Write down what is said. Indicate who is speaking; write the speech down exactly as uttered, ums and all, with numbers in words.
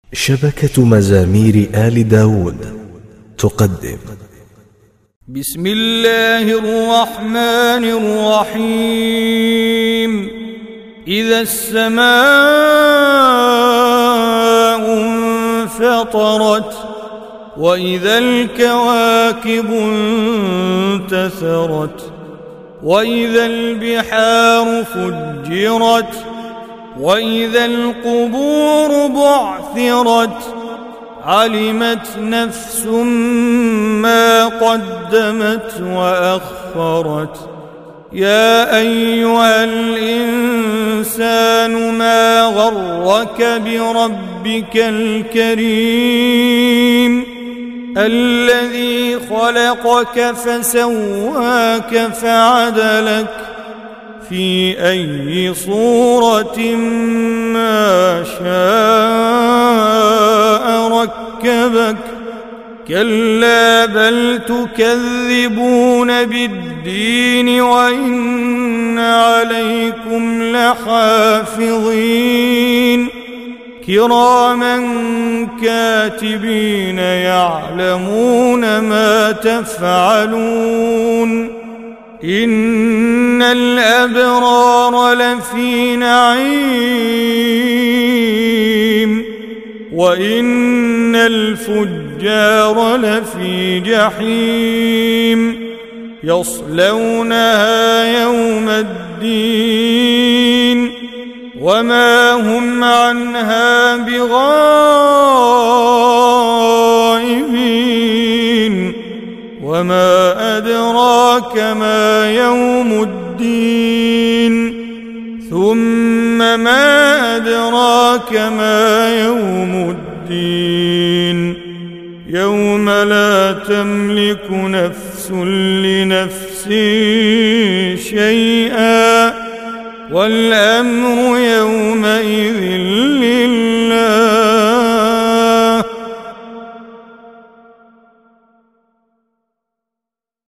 Speaker 1: شبكة مزامير آل داود تقدم.
Speaker 2: بسم الله الرحمن الرحيم. إذا السماء انفطرت وإذا الكواكب انتثرت وإذا البحار فجرت وإذا القبور بعثرت علمت نفس ما قدمت وأخرت. يا أيها الإنسان ما غرك بربك الكريم الذي خلقك فسواك فعدلك في أي صورة ما شاء ركبك. كلا بل تكذبون بالدين وإن عليكم لحافظين كراما كاتبين يعلمون ما تفعلون. إن الأبرار لفي نعيم وإن الفجار لفي جحيم يصلونها يوم الدين وما هم عنها بغائبين. وما أدراك ما يوم الدين ثم ما أدراك ما يوم الدين يوم لا تملك نفس لنفس شيئا والأمر يومئذ